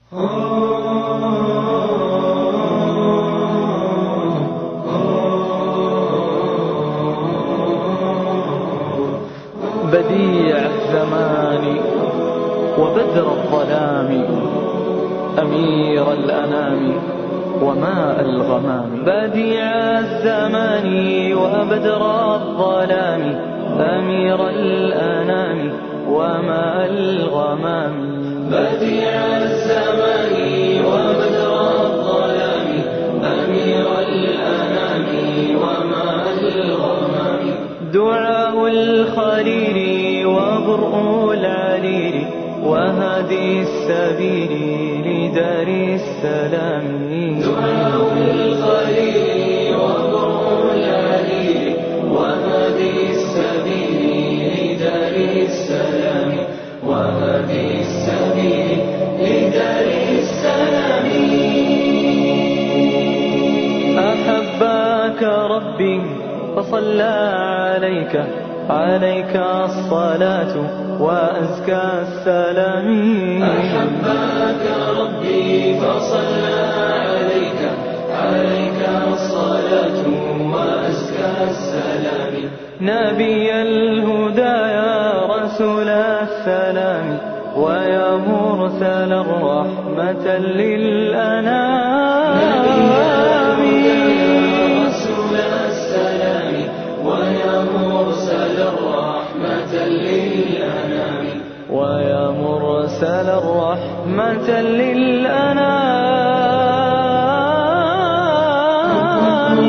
بديع الزمان وبدر الظلام، أمير الأنام وماء الغمام. بديع الزمان وبدر الظلام، أمير الأنام وماء الغمام. بديع الزمان وبدر الظلام، أمير الأنام وماء الغمام. دعاء الخليل وبرء العليل، وهدي السبيل لدار السلام. دعاء الخليل وبرء العليل، وهدي السبيل لدار السلام. وهدي السبيل لدار السلام. أحبك ربي فصلى عليك، عليك الصلاة وأزكى السلام. أحبك ربي فصلى عليك، عليك الصلاة وأزكى السلام. نبي الهدى يا رسول السلام، ويا مرسل الرحمة للأنام. ويا مرسل الرحمة للأنام، ويا مرسل الرحمة للأنام.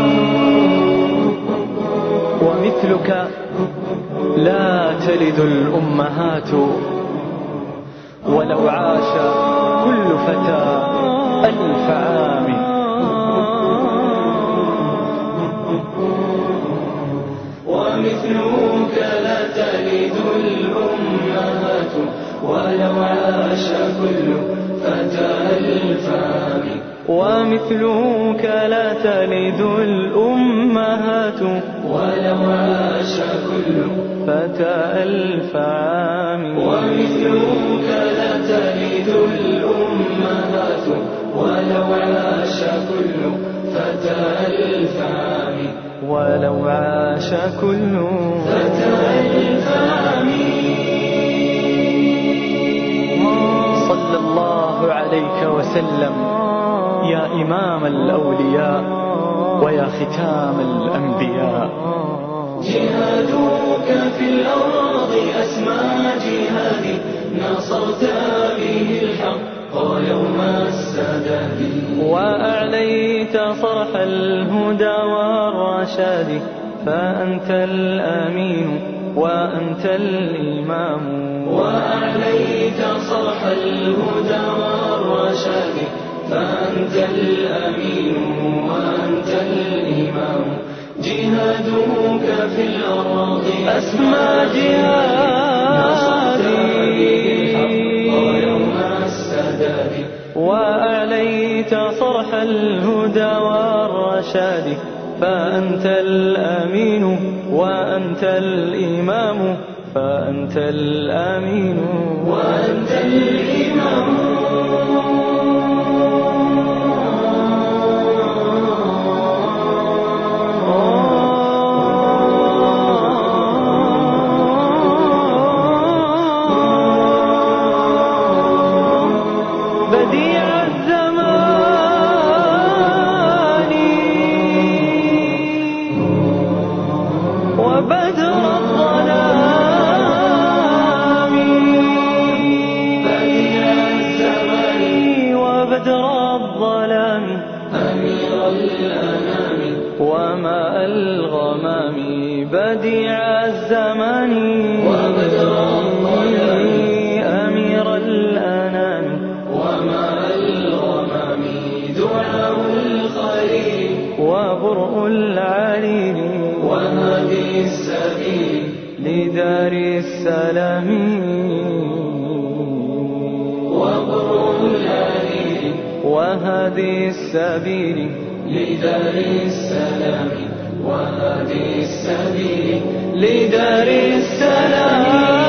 ومثلك لا تلد الأمهات، ولو عاش كل فتى 1000 عام. ومثلك لا تلد الأمهات، ولو عاش كل فتى 1000 عام. ومثلك لا تلد الأمهات، ولو عاش كل فتى 1000 عام. ومثلك لا تلد الأمهات، ولو عاش كل فتى 1000 عام. ولو عاش كل فتى 1000 عام. صلى الله عليك وسلم يا إمام الأولياء، ويا ختام الأنبياء. جهادك في الأرض أسمى جهاد، نصرت به الحق يوم السداد. وأعليت صرح الهدى والرشاد، فأنت الأمين وأنت الإمام. وأعليت صرح الهدى والرشاد، فأنت الأمين وأنت الإمام. جهادك في الأرض أسمى جهادي، يوم السداد. وأعليت صرح الهدى والرشاد، فأنت الأمين وأنت الإمام. فأنت الأمين وأنت الإمام. بديع الزمان وبدر الظلام. بديع الزمان وبدر الظلام، أمير الأنام وماء الغمام. بديع الزمان وبدر الظلام، أمير الأنام وماء الغمام. دعاء الخليل وبرء العليل، وهدي السبيل لدار السلام. وبرء العليل، وهدي السبيل لدار السلام. وهدي السبيل لدار السلام.